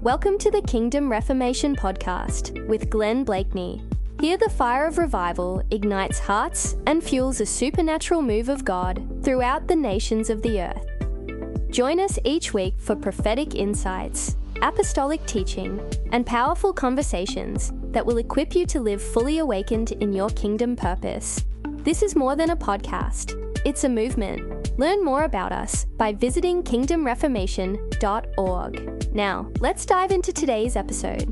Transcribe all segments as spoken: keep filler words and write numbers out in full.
Welcome to the Kingdom Reformation Podcast with Glenn Blakeney. Here the fire of revival ignites hearts and fuels a supernatural move of God throughout the nations of the earth. Join us each week for prophetic insights, apostolic teaching, and powerful conversations that will equip you to live fully awakened in your kingdom purpose. This is more than a podcast. It's a movement. Learn more about us by visiting kingdom reformation dot org. Now, let's dive into today's episode.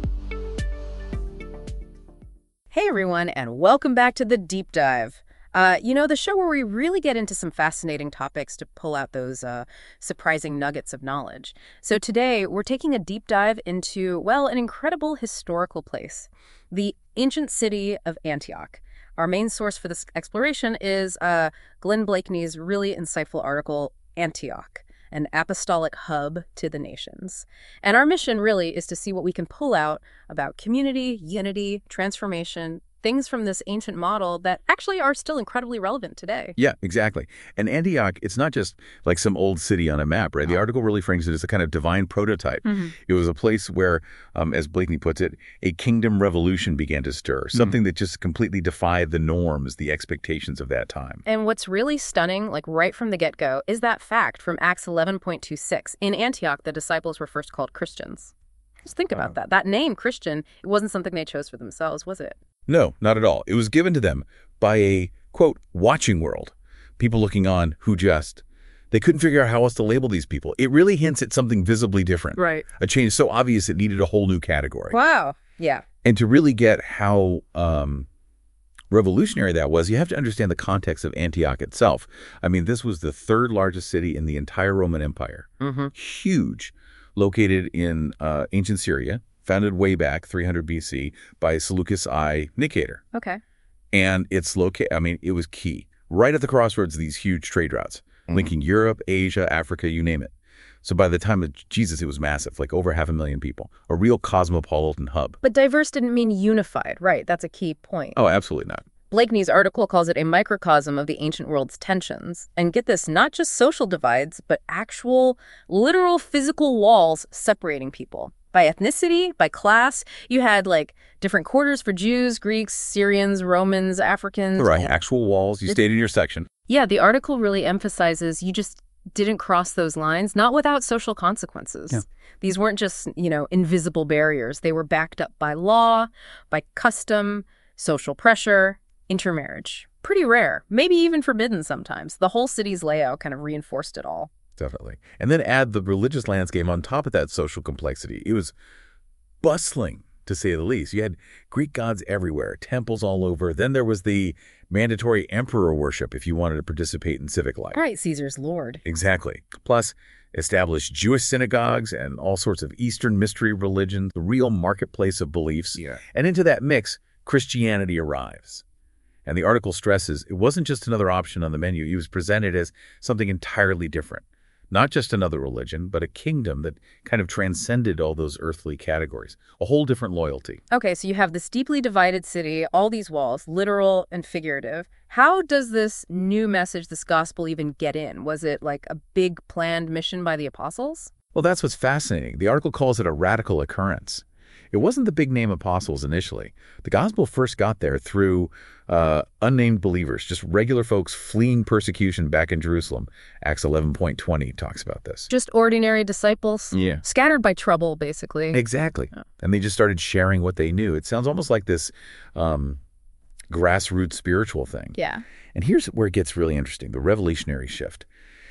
Hey everyone, and welcome back to The Deep Dive. Uh, you know, the show where we really get into some fascinating topics to pull out those uh, surprising nuggets of knowledge. So today, we're taking a deep dive into, well, an incredible historical place, the ancient city of Antioch. Our main source for this exploration is uh, Glenn Blakeney's really insightful article, Antioch, an apostolic hub to the nations. And our mission really is to see what we can pull out about community, unity, transformation, things from this ancient model that actually are still incredibly relevant today. Yeah, exactly. And Antioch, it's not just like some old city on a map, right? The article really frames it as a kind of divine prototype. Mm-hmm. It was a place where, um, as Blakeney puts it, a kingdom revolution began to stir, something mm-hmm. that just completely defied the norms, the expectations of that time. And what's really stunning, like right from the get-go, is that fact from Acts eleven point two six. In Antioch, the disciples were first called Christians. Just think about wow. that. That name, Christian, it wasn't something they chose for themselves, was it? No, not at all. It was given to them by a, quote, watching world. People looking on who just, they couldn't figure out how else to label these people. It really hints at something visibly different. Right. A change so obvious it needed a whole new category. Wow. Yeah. And to really get how um, revolutionary that was, you have to understand the context of Antioch itself. I mean, this was the third largest city in the entire Roman Empire. Mm-hmm. Huge. Located in uh, ancient Syria. Founded way back, three hundred B C, by Seleucus I Nicator. Okay. And it's located, I mean, it was key. Right at the crossroads of these huge trade routes, mm-hmm. linking Europe, Asia, Africa, you name it. So by the time of Jesus, it was massive, like over half a million people. A real cosmopolitan hub. But diverse didn't mean unified, right? That's a key point. Oh, absolutely not. Blakeney's article calls it a microcosm of the ancient world's tensions. And get this, not just social divides, but actual, literal physical walls separating people. By ethnicity, by class, you had like different quarters for Jews, Greeks, Syrians, Romans, Africans. Right, actual walls. You stayed in your section. Yeah, the article really emphasizes you just didn't cross those lines, not without social consequences. Yeah. These weren't just, you know, invisible barriers. They were backed up by law, by custom, social pressure, intermarriage. Pretty rare, maybe even forbidden sometimes. The whole city's layout kind of reinforced it all. Definitely. And then add the religious landscape on top of that social complexity. It was bustling, to say the least. You had Greek gods everywhere, temples all over. Then there was the mandatory emperor worship if you wanted to participate in civic life. Right, Caesar's lord. Exactly. Plus, established Jewish synagogues and all sorts of Eastern mystery religions, the real marketplace of beliefs. Yeah. And into that mix, Christianity arrives. And the article stresses it wasn't just another option on the menu. It was presented as something entirely different. Not just another religion, but a kingdom that kind of transcended all those earthly categories. A whole different loyalty. Okay, so you have this deeply divided city, all these walls, literal and figurative. How does this new message, this gospel, even get in? Was it like a big planned mission by the apostles? Well, that's what's fascinating. The article calls it a radical occurrence. It wasn't the big-name apostles initially. The gospel first got there through uh, unnamed believers, just regular folks fleeing persecution back in Jerusalem. Acts eleven point twenty talks about this. Just ordinary disciples? Yeah. Scattered by trouble, basically. Exactly. Yeah. And they just started sharing what they knew. It sounds almost like this um, grassroots spiritual thing. Yeah. And here's where it gets really interesting, the revolutionary shift.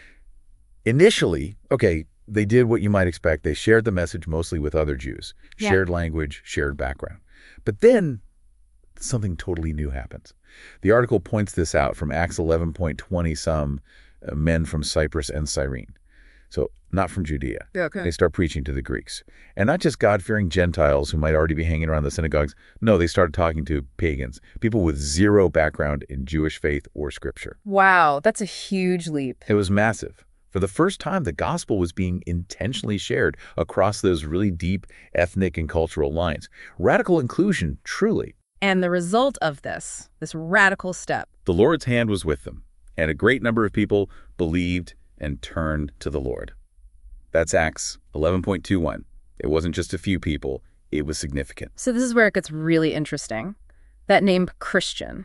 Initially, okay, they did what you might expect. They shared the message mostly with other Jews. Yeah. Shared language, shared background. But then something totally new happens. The article points this out from Acts eleven point twenty, some uh, men from Cyprus and Cyrene. So not from Judea. Yeah, okay. They start preaching to the Greeks. And not just God-fearing Gentiles who might already be hanging around the synagogues. No, they started talking to pagans, people with zero background in Jewish faith or scripture. Wow, that's a huge leap. It was massive. For the first time, the gospel was being intentionally shared across those really deep ethnic and cultural lines. Radical inclusion, truly. And the result of this, this radical step. The Lord's hand was with them, and a great number of people believed and turned to the Lord. That's Acts eleven point two one. It wasn't just a few people. It was significant. So this is where it gets really interesting. That name Christian.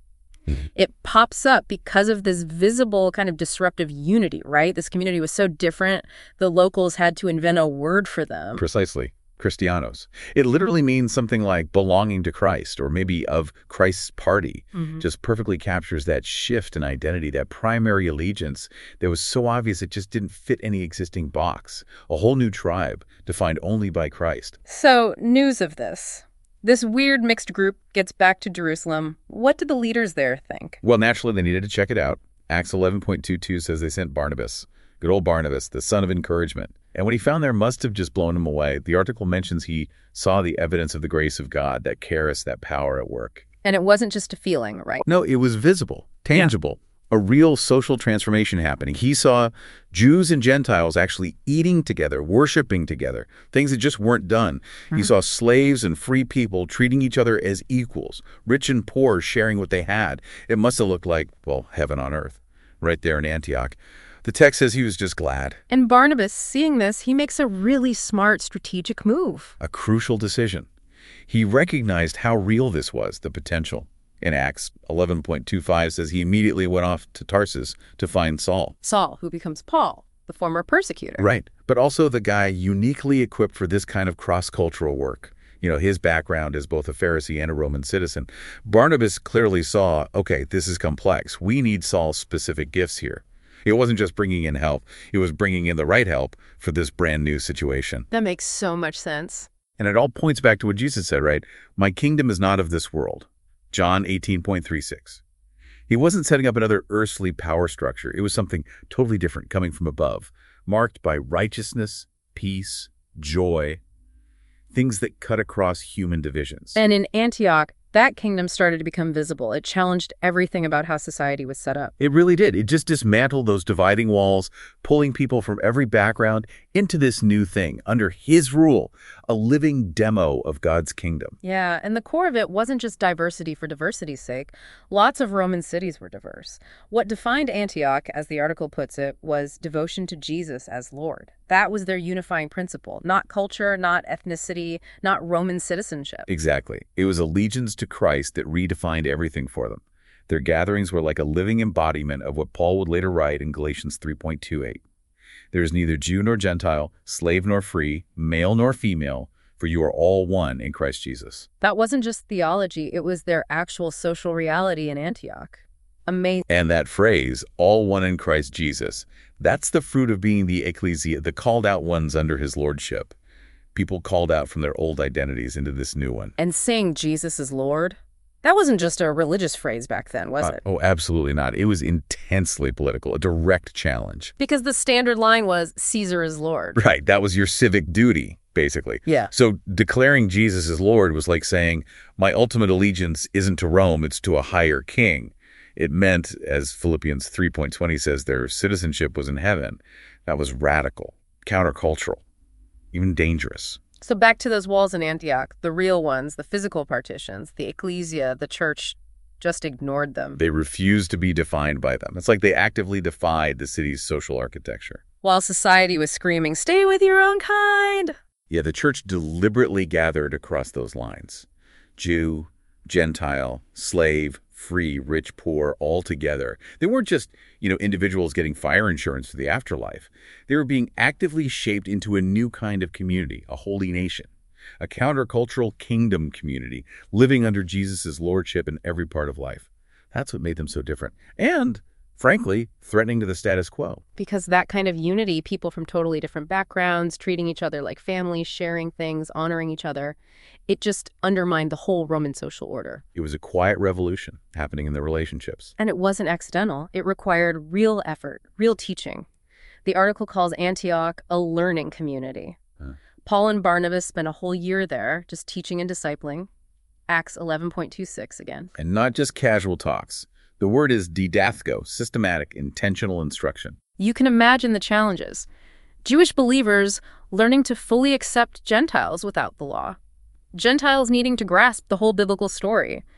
It pops up because of this visible kind of disruptive unity, right? This community was so different, the locals had to invent a word for them. Precisely. Christianos. It literally means something like belonging to Christ, or maybe of Christ's party. Mm-hmm. Just perfectly captures that shift in identity, that primary allegiance that was so obvious it just didn't fit any existing box. A whole new tribe defined only by Christ. So, news of this. This weird mixed group gets back to Jerusalem. What did the leaders there think? Well, naturally, they needed to check it out. Acts eleven point two two says they sent Barnabas. Good old Barnabas, the son of encouragement. And what he found there must have just blown him away. The article mentions he saw the evidence of the grace of God, that charis, that power at work. And it wasn't just a feeling, right? No, it was visible, tangible, yeah. A real social transformation happening. He saw Jews and Gentiles actually eating together, worshiping together, things that just weren't done. Mm-hmm. He saw slaves and free people treating each other as equals, rich and poor sharing what they had. It must have looked like, well, heaven on earth, right there in Antioch. The text says he was just glad. And Barnabas, seeing this, he makes a really smart strategic move. A crucial decision. He recognized how real this was, the potential. In Acts eleven point two five says he immediately went off to Tarsus to find Saul. Saul, who becomes Paul, the former persecutor. Right, but also the guy uniquely equipped for this kind of cross-cultural work. You know, his background as both a Pharisee and a Roman citizen. Barnabas clearly saw, okay, this is complex. We need Saul's specific gifts here. It wasn't just bringing in help. It was bringing in the right help for this brand new situation. That makes so much sense. And it all points back to what Jesus said, right? My kingdom is not of this world. John eighteen point three six. He wasn't setting up another earthly power structure. It was something totally different coming from above, marked by righteousness, peace, joy, things that cut across human divisions. And in Antioch, that kingdom started to become visible. It challenged everything about how society was set up. It really did. It just dismantled those dividing walls, pulling people from every background into this new thing under his rule, a living demo of God's kingdom. Yeah, and the core of it wasn't just diversity for diversity's sake. Lots of Roman cities were diverse. What defined Antioch, as the article puts it, was devotion to Jesus as Lord. That was their unifying principle. Not culture, not ethnicity, not Roman citizenship. Exactly. It was allegiance to Christ that redefined everything for them. Their gatherings were like a living embodiment of what Paul would later write in Galatians three point two eight. There is neither Jew nor Gentile, slave nor free, male nor female, for you are all one in Christ Jesus. That wasn't just theology, it was their actual social reality in Antioch. Amazing. And that phrase, all one in Christ Jesus, that's the fruit of being the ecclesia, the called out ones under his lordship. People called out from their old identities into this new one. And saying Jesus is Lord? That wasn't just a religious phrase back then, was Uh, it? oh, absolutely not. It was intensely political, a direct challenge. Because the standard line was, Caesar is Lord. Right. That was your civic duty, basically. Yeah. So declaring Jesus as Lord was like saying, my ultimate allegiance isn't to Rome, it's to a higher king. It meant, as Philippians three point twenty says, their citizenship was in heaven. That was radical, countercultural, even dangerous. So back to those walls in Antioch, the real ones, the physical partitions, the ecclesia, the church just ignored them. They refused to be defined by them. It's like they actively defied the city's social architecture. While society was screaming, stay with your own kind. Yeah, the church deliberately gathered across those lines. Jew, Gentile, slave, free, rich, poor, all together. They weren't just, you know, individuals getting fire insurance for the afterlife. They were being actively shaped into a new kind of community, a holy nation, a countercultural kingdom community, living under Jesus' lordship in every part of life. That's what made them so different. And, frankly, threatening to the status quo. Because that kind of unity, people from totally different backgrounds, treating each other like family, sharing things, honoring each other, it just undermined the whole Roman social order. It was a quiet revolution happening in their relationships. And it wasn't accidental. It required real effort, real teaching. The article calls Antioch a learning community. Huh. Paul and Barnabas spent a whole year there just teaching and discipling. Acts eleven point two six again. And not just casual talks. The word is didathko, systematic, intentional instruction. You can imagine the challenges. Jewish believers learning to fully accept Gentiles without the law. Gentiles needing to grasp the whole biblical story.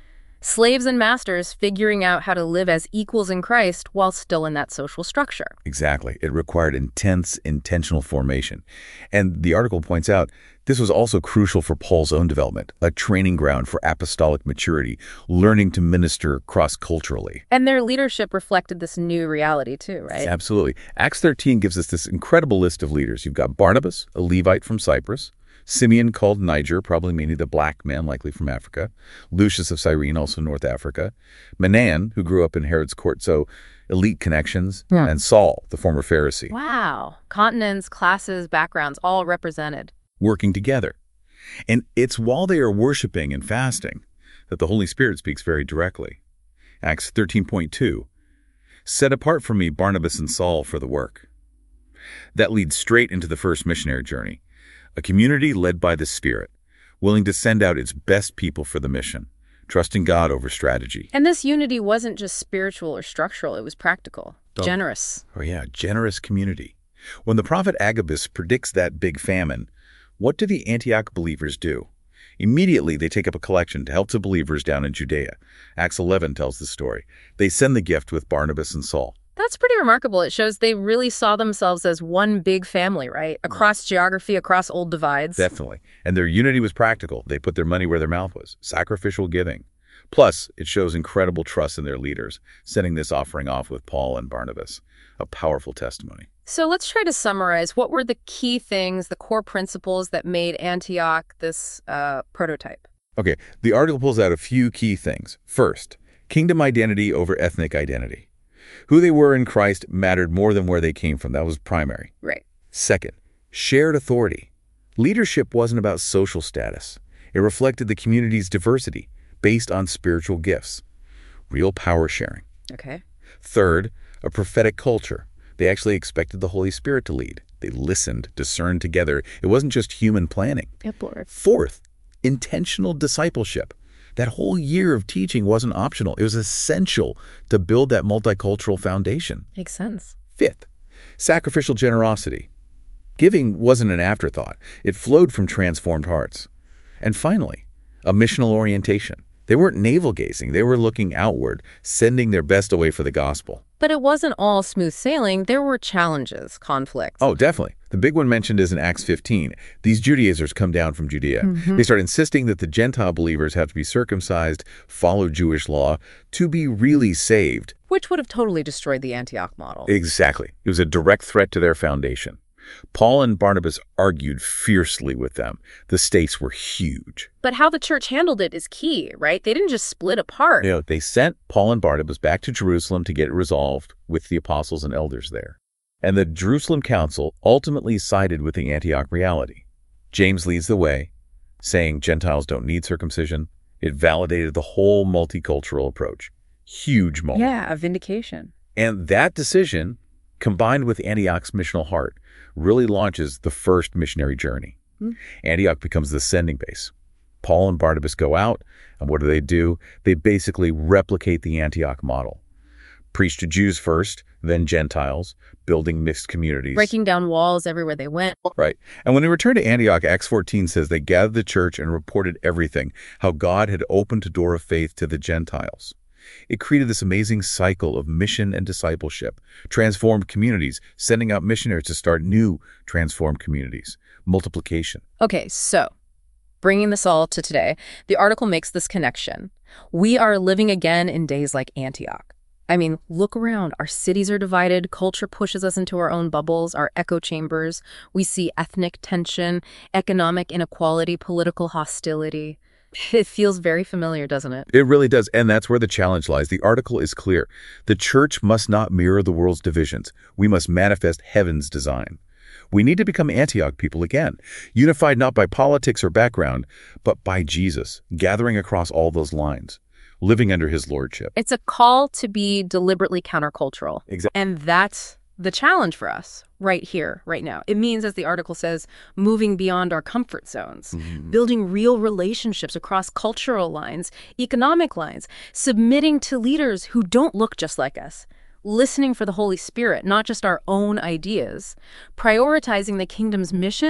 Slaves and masters figuring out how to live as equals in Christ while still in that social structure. Exactly. It required intense, intentional formation. And the article points out this was also crucial for Paul's own development, a training ground for apostolic maturity, learning to minister cross-culturally. And their leadership reflected this new reality too, right? Absolutely. Acts thirteen gives us this incredible list of leaders. You've got Barnabas, a Levite from Cyprus, Simeon called Niger, probably meaning the black man, likely from Africa, Lucius of Cyrene, also North Africa, Menan, who grew up in Herod's court, so elite connections, yeah. and Saul, the former Pharisee. Wow. Continents, classes, backgrounds, all represented. Working together. And it's while they are worshiping and fasting that the Holy Spirit speaks very directly. Acts thirteen point two, set apart for me Barnabas and Saul for the work. That leads straight into the first missionary journey. A community led by the Spirit, willing to send out its best people for the mission, trusting God over strategy. And this unity wasn't just spiritual or structural, it was practical, oh. generous. Oh yeah, generous community. When the prophet Agabus predicts that big famine, what do the Antioch believers do? Immediately, they take up a collection to help the believers down in Judea. Acts eleven tells the story. They send the gift with Barnabas and Saul. That's pretty remarkable. It shows they really saw themselves as one big family, right? Across geography, across old divides. Definitely. And their unity was practical. They put their money where their mouth was. Sacrificial giving. Plus, it shows incredible trust in their leaders, sending this offering off with Paul and Barnabas. A powerful testimony. So let's try to summarize. What were the key things, the core principles that made Antioch this uh, prototype? Okay, the article pulls out a few key things. First, kingdom identity over ethnic identity. Who they were in Christ mattered more than where they came from. That was primary. Right. Second, shared authority. Leadership wasn't about social status. It reflected the community's diversity based on spiritual gifts. Real power sharing. Okay. Third, a prophetic culture. They actually expected the Holy Spirit to lead. They listened, discerned together. It wasn't just human planning. Yep, Lord. Fourth, intentional discipleship. That whole year of teaching wasn't optional. It was essential to build that multicultural foundation. Makes sense. Fifth, sacrificial generosity. Giving wasn't an afterthought. It flowed from transformed hearts. And finally, a missional orientation. They weren't navel-gazing. They were looking outward, sending their best away for the gospel. But it wasn't all smooth sailing. There were challenges, conflicts. Oh, definitely. The big one mentioned is in Acts fifteen. These Judaizers come down from Judea. Mm-hmm. They start insisting that the Gentile believers have to be circumcised, follow Jewish law, to be really saved. Which would have totally destroyed the Antioch model. Exactly. It was a direct threat to their foundation. Paul and Barnabas argued fiercely with them. The stakes were huge. But how the church handled it is key, right? They didn't just split apart. You know, they sent Paul and Barnabas back to Jerusalem to get it resolved with the apostles and elders there. And the Jerusalem Council ultimately sided with the Antioch reality. James leads the way, saying Gentiles don't need circumcision. It validated the whole multicultural approach. Huge moment. Yeah, a vindication. And that decision, combined with Antioch's missional heart, really launches the first missionary journey. Hmm. Antioch becomes the sending base. Paul and Barnabas go out, and what do they do? They basically replicate the Antioch model. Preach to Jews first, then Gentiles, building mixed communities. Breaking down walls everywhere they went. Right. And when they returned to Antioch, Acts fourteen says they gathered the church and reported everything, how God had opened a door of faith to the Gentiles. It created this amazing cycle of mission and discipleship, transformed communities, sending out missionaries to start new transformed communities, multiplication. Okay, so bringing this all to today, the article makes this connection. We are living again in days like Antioch. I mean, look around. Our cities are divided. Culture pushes us into our own bubbles, our echo chambers. We see ethnic tension, economic inequality, political hostility. It feels very familiar, doesn't it? It really does, and that's where the challenge lies. The article is clear. The church must not mirror the world's divisions. We must manifest heaven's design. We need to become Antioch people again, unified not by politics or background, but by Jesus, gathering across all those lines, living under his lordship. It's a call to be deliberately countercultural. Exactly. And that's the challenge for us right here, right now. It means, as the article says, moving beyond our comfort zones, mm-hmm. building real relationships across cultural lines, economic lines, submitting to leaders who don't look just like us, listening for the Holy Spirit, not just our own ideas, prioritizing the kingdom's mission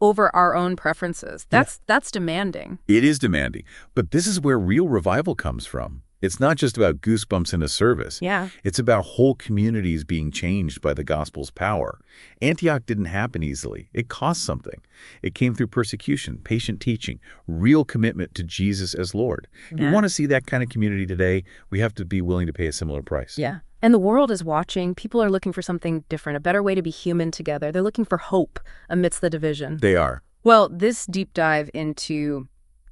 over our own preferences. That's yeah. that's demanding. It is demanding. But this is where real revival comes from. It's not just about goosebumps in a service. Yeah. It's about whole communities being changed by the gospel's power. Antioch didn't happen easily. It cost something. It came through persecution, patient teaching, real commitment to Jesus as Lord. If Yeah. we want to see that kind of community today, we have to be willing to pay a similar price. Yeah. And the world is watching. People are looking for something different, a better way to be human together. They're looking for hope amidst the division. They are. Well, this deep dive into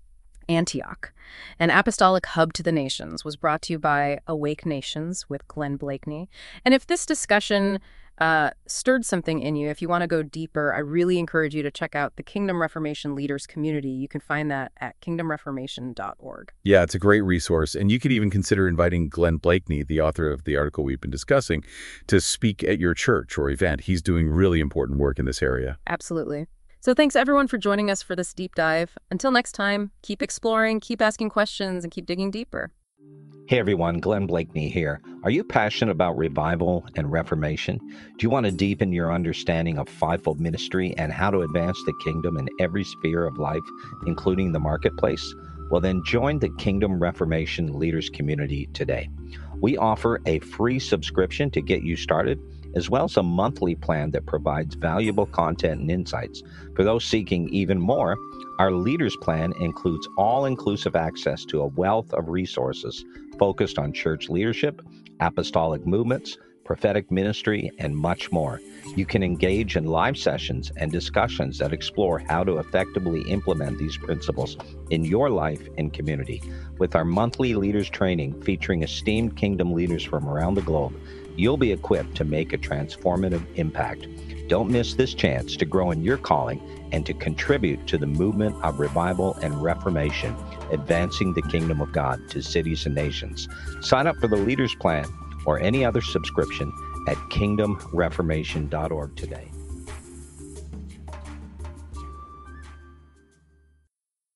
Antioch, an apostolic hub to the nations, was brought to you by Awake Nations with Glenn Blakeney. And if this discussion uh, stirred something in you, if you want to go deeper, I really encourage you to check out the Kingdom Reformation Leaders Community. You can find that at kingdom reformation dot org. Yeah, it's a great resource. And you could even consider inviting Glenn Blakeney, the author of the article we've been discussing, to speak at your church or event. He's doing really important work in this area. Absolutely. So thanks, everyone, for joining us for this deep dive. Until next time, keep exploring, keep asking questions, and keep digging deeper. Hey everyone, Glenn Blakeney here. Are you passionate about revival and reformation? Do you want to deepen your understanding of fivefold ministry and how to advance the kingdom in every sphere of life, including the marketplace? Well, then join the Kingdom Reformation Leaders Community today. We offer a free subscription to get you started, as well as a monthly plan that provides valuable content and insights. For those seeking even more, our Leaders Plan includes all-inclusive access to a wealth of resources focused on church leadership, apostolic movements, prophetic ministry, and much more. You can engage in live sessions and discussions that explore how to effectively implement these principles in your life and community. With our monthly leaders training featuring esteemed kingdom leaders from around the globe, you'll be equipped to make a transformative impact. Don't miss this chance to grow in your calling and to contribute to the movement of revival and reformation, advancing the kingdom of God to cities and nations. Sign up for the Leaders Plan or any other subscription at kingdom reformation dot org today.